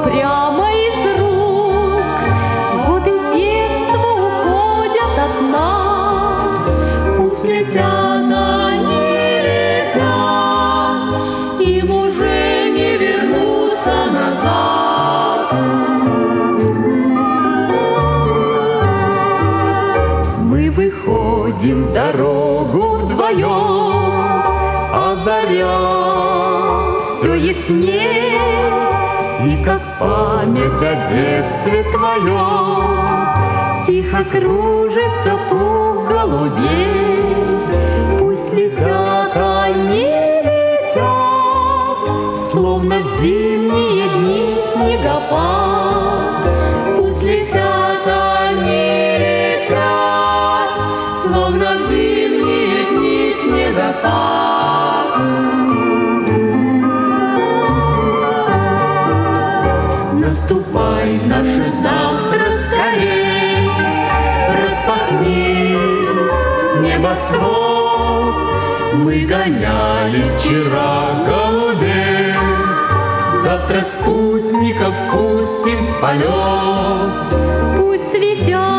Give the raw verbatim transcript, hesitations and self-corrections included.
прямо из рук. Годы детства уходят от нас, пусть летят они, летят, им уже не вернуться назад. Мы выходим в дорогу вдвоем, а заря все ясней, и как память о детстве твоем тихо кружится пух голубей. Пусть летят они, летят, словно в зимние дни снегопад. Пусть летят они, летят, словно в зимние дни снегопад. Наступай наше завтра скорей, распахнись небосвод. Мы гоняли вчера голубей, завтра спутников пустим в полет. Пусть летят